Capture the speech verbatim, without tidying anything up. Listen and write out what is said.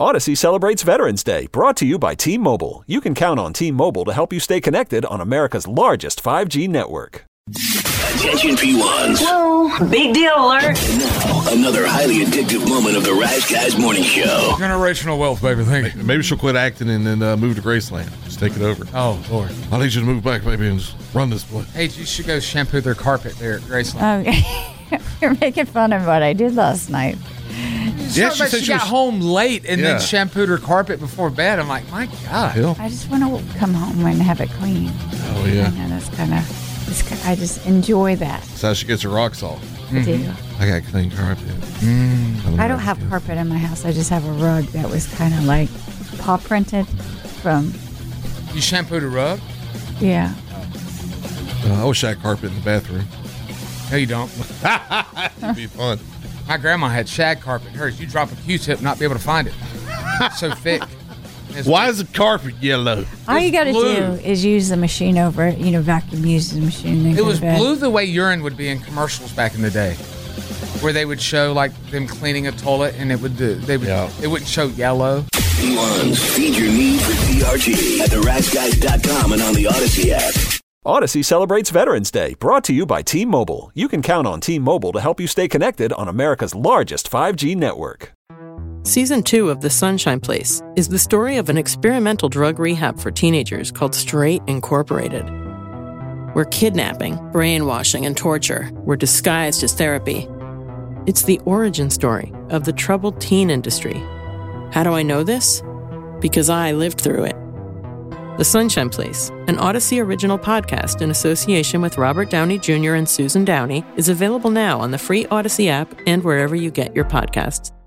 Odyssey celebrates Veterans Day, brought to you by T-Mobile. You can count on T-Mobile to help you stay connected on America's largest five G network. Attention P ones. Whoa, big deal alert. And now, another highly addictive moment of the Rise Guys Morning Show. Generational wealth, baby. Thank you. Maybe she'll quit acting and then uh, move to Graceland. Just take it over. Oh, Lord. I need you to move back, baby, and just run this place. Hey, you should go shampoo their carpet there at Graceland. Okay. You're making fun of what I did last night. Yeah, she, she, she got was... home late and yeah. then shampooed her carpet before bed. I'm like, my God. Hell. I just want to come home and have it clean. Oh, yeah. I know, that's kind of, I just enjoy that. That's how she gets her rocks off. I do. Mm-hmm. I got clean carpet. Mm. I don't have good. carpet in my house. I just have a rug that was kind of like paw printed from. You shampooed a rug? Yeah. Uh, I wish I had carpet in the bathroom. No, you don't. It'd be fun. My grandma had shag carpet. Hers, you drop a Q-tip and not be able to find it. It's so thick. It's Why thick. is the carpet yellow? All it's you got to blue. do is use the machine over it. You know, vacuum use the machine. It was blue the way urine would be in commercials back in the day, where they would show like them cleaning a toilet, and it would do, they would yeah. it wouldn't show yellow. P ones, feed your need for T R T at the rise guys dot com and on the Odyssey app. Odyssey celebrates Veterans Day, brought to you by T-Mobile. You can count on T-Mobile to help you stay connected on America's largest five G network. Season two of The Sunshine Place is the story of an experimental drug rehab for teenagers called Straight Incorporated, where kidnapping, brainwashing, and torture were disguised as therapy. It's the origin story of the troubled teen industry. How do I know this? Because I lived through it. The Sunshine Place, an Odyssey original podcast in association with Robert Downey Junior and Susan Downey, is available now on the free Odyssey app and wherever you get your podcasts.